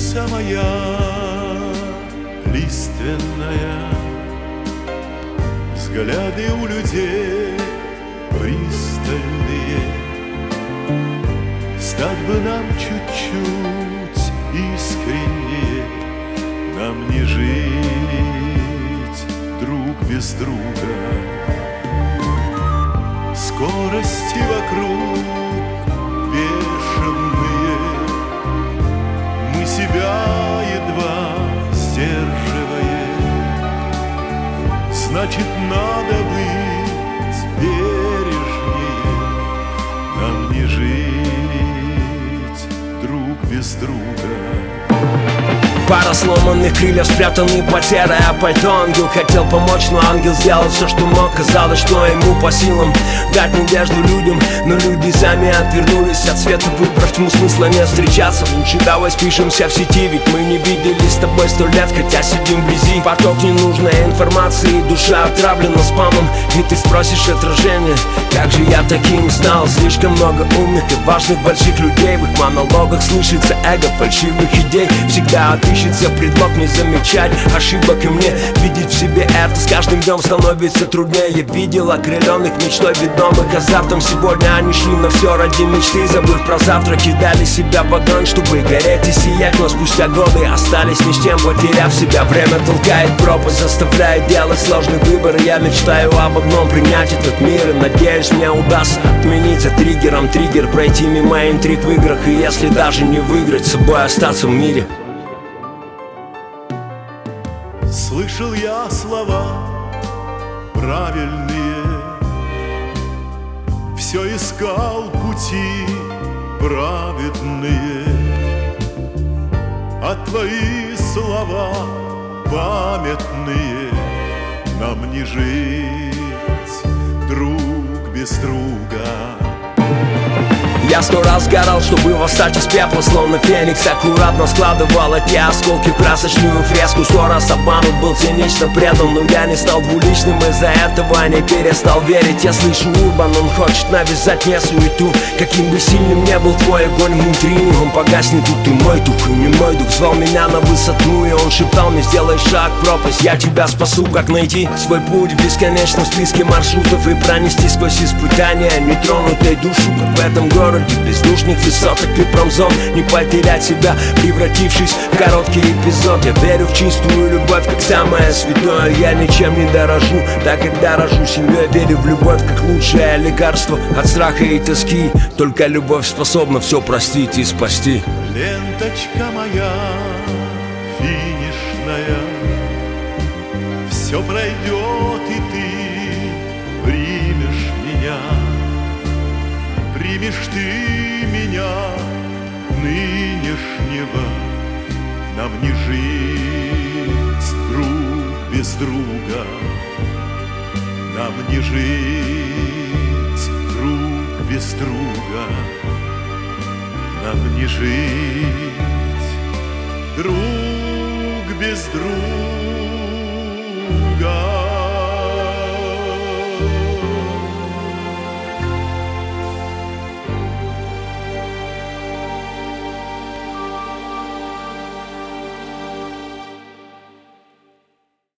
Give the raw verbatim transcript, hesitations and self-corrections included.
Птица моя лиственная, взгляды у людей пристальные. Стать бы нам чуть-чуть искреннее, нам не жить друг без друга. Скорости вокруг бешеные, мы себя едва сдерживаем. Значит, надо быть бережнее, нам не жить друг без друга. Пара сломанных крыльев, спрятанный под серое пальто. Ангел хотел помочь, но ангел сделал все, что мог. Казалось, что ему по силам дать надежду людям, но люди сами отвернулись от света, выбрав тьму, смысла не встречаться. Лучше давай спишемся в сети, ведь мы не виделись с тобой сто лет, хотя сидим вблизи. Поток ненужной информации, душа отравлена спамом. И ты спросишь отражение, как же я таким стал? Слишком много умных и важных больших людей, в их монологах слышится эго фальшивых идей. Всегда отыщется предлог не замечать ошибок, и мне видеть в себе это с каждым днем становится труднее. Я видел окрыленных мечтой, ведомых азартом. Сегодня они шли на все ради мечты, забыв про завтра, кидали себя в огонь, чтобы гореть и сиять. Но спустя годы остались ни с чем, потеряв себя. Время толкает пропасть, заставляет делать сложный выбор. Я мечтаю об одном — принять этот мир, и надеюсь, мне удастся отменить за триггером триггер, пройти мимо интриг в играх, и если даже не выиграть, с собой остаться в мире. Слышал я слова правильные, все искал пути праведные, а твои слова памятные, нам не жить друг без друга. Я сто раз сгорал, чтобы восстать из пепла, словно феникс. Аккуратно складывал эти осколки в красочную фреску. Сто раз обманут, был цинично предан, но я не стал двуличным, из-за этого не перестал верить. Я слышу урбан, он хочет навязать мне суету. Каким бы сильным не был твой огонь внутри, он погаснет, тут и мой дух, и не мой дух звал меня на высоту, и он шептал мне: сделай шаг в пропасть, я тебя спасу. Как найти свой путь в бесконечном списке маршрутов и пронести сквозь испытания нетронутой душу, как в этом городе бездушных высоток и промзон. Не потерять себя, превратившись в короткий эпизод. Я верю в чистую любовь, как самое святое. Я ничем не дорожу, так как дорожу семьей. Верю в любовь, как лучшее лекарство от страха и тоски. Только любовь способна все простить и спасти. Ленточка моя финишная, все пройдет, и ты примешь меня. Примешь ты меня нынешнего, нам не жить друг без друга, нам не жить друг без друга, нам не жить друг без друга.